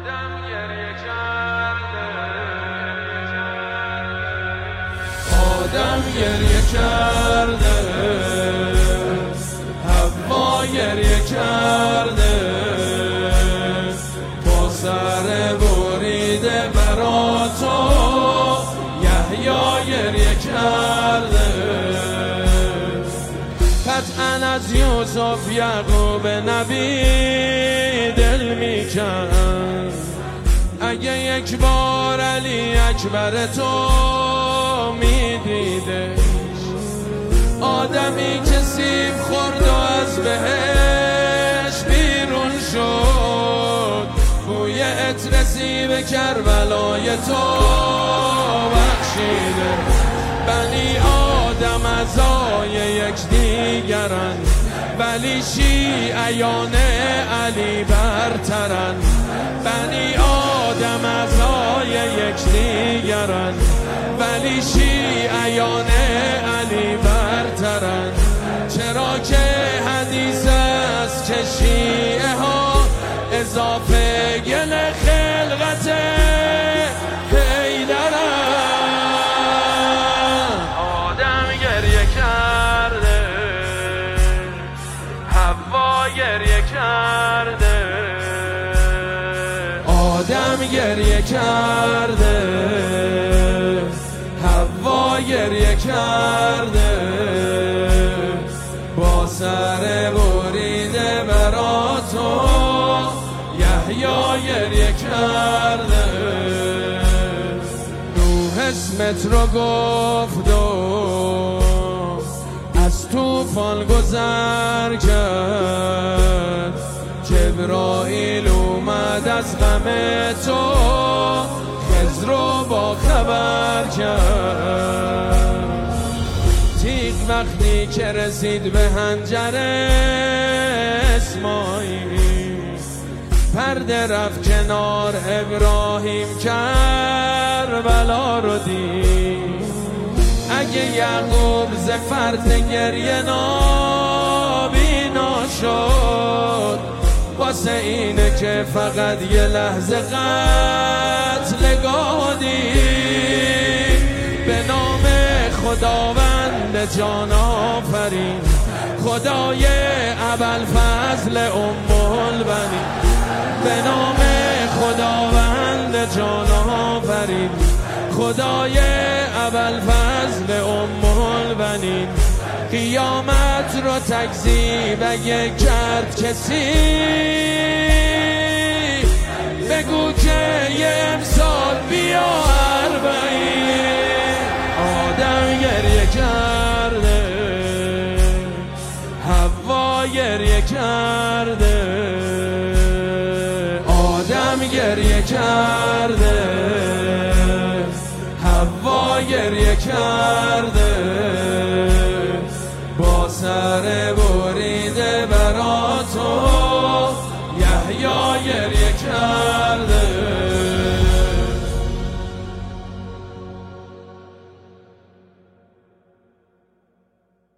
آدم گریه کرده، حوا گریه کرده، با سر بریده برا تو یحیی گریه کرده. قطعاً از یوسف یعقوب نبی دل میکند، اگه یک بار علی اکبر تو میدیده. آدمی که سیب خورد و از بهش بیرون شد، بوی عطر سیب کربلای تو بخشیده. بنی آدم اعضای یک دیگرن، ولی شیعیان علی برترن. بنی آدم اعضای یک دیگرن، ولی شیعیان علی برترن. چرا که حدیث است که شیعه ها اضافه گل خلقت حیدرن. آدم گریه کرده، حوا گریه کرده، آدم گریه کرده، حوا گریه کرده، با سر بریده برا تو یحیی گریه کرده. روح اسمت رو گفت و از طوفان گذر کرد، جبرائیل اومد از غم تو خضر رو با خبر کرد. تیغ وقتی که رسید به حنجر اسماعیل، پرده رفت کنار، ابراهیم کربلا رو دید. اگه یعقوب ز فرط گریه نابینا شد، واسه اینه که فقط یه لحظه قتلگاه دید. به نام خداوند جان آفرین، خدای ابوالفضل ام البنین. به نام خداوند جان آفرین، خدای ابوالفضل ام البنین. قیامت رو تکذیب اگه کرد کسی، بگو که یه امسال بیا اربعین. آدم گریه کرده، حوا گریه کرده، آدم گریه کرده، حوا گریه کرده، با سر